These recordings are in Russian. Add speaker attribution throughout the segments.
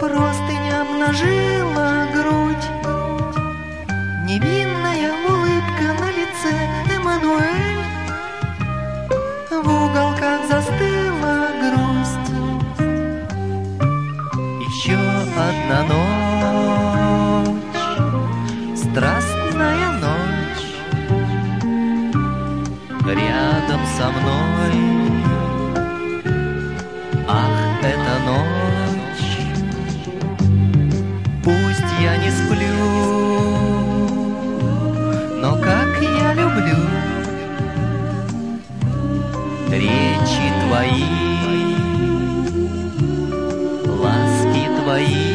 Speaker 1: Простыня обнажила грудь, невинная улыбка на лице. Эммануэль, в уголках застыла грусть. Еще одна ночь, страстная ночь, рядом со мной. Ах, эта ночь, пусть я не сплю, но как я люблю речи твои, ласки твои.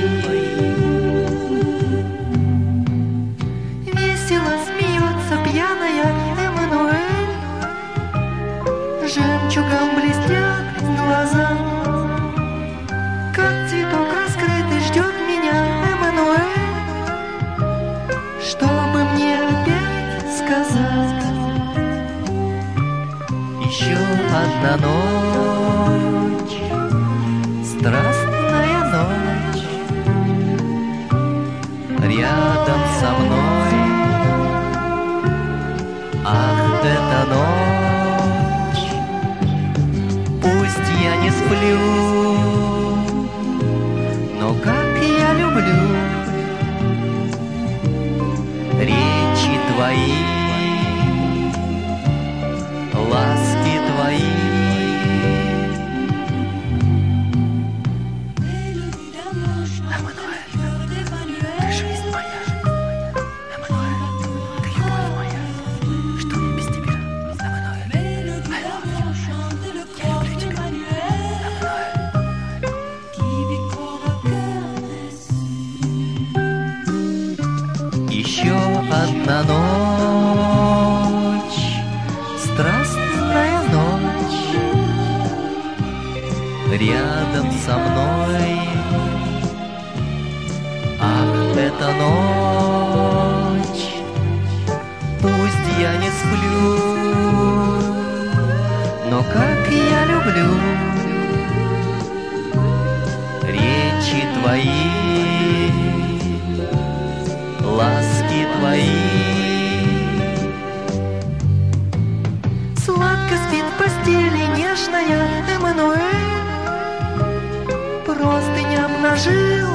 Speaker 1: Весело смеется пьяная Эммануэль, жемчугом блестят глаза. Как цветок раскрытый ждет меня Эммануэль, чтобы мне опять сказать. Еще одна ночь, страстная ночь, рядом со мной. Ах, эта ночь, пусть я не сплю, но как я люблю речи твои, ласки твои. Эммануэль, ты жизнь моя. Эммануэль, ты любовь моя. Что я без тебя? Эммануэль, I love you. Я люблю тебя. Эммануэль. Еще одна ночь, страстная ночь, рядом со мной. Ах, эта ночь, пусть я не сплю, но как я люблю речи твои, ласки твои. Сладко спит в постели нежная Эммануэль, простыня обнажила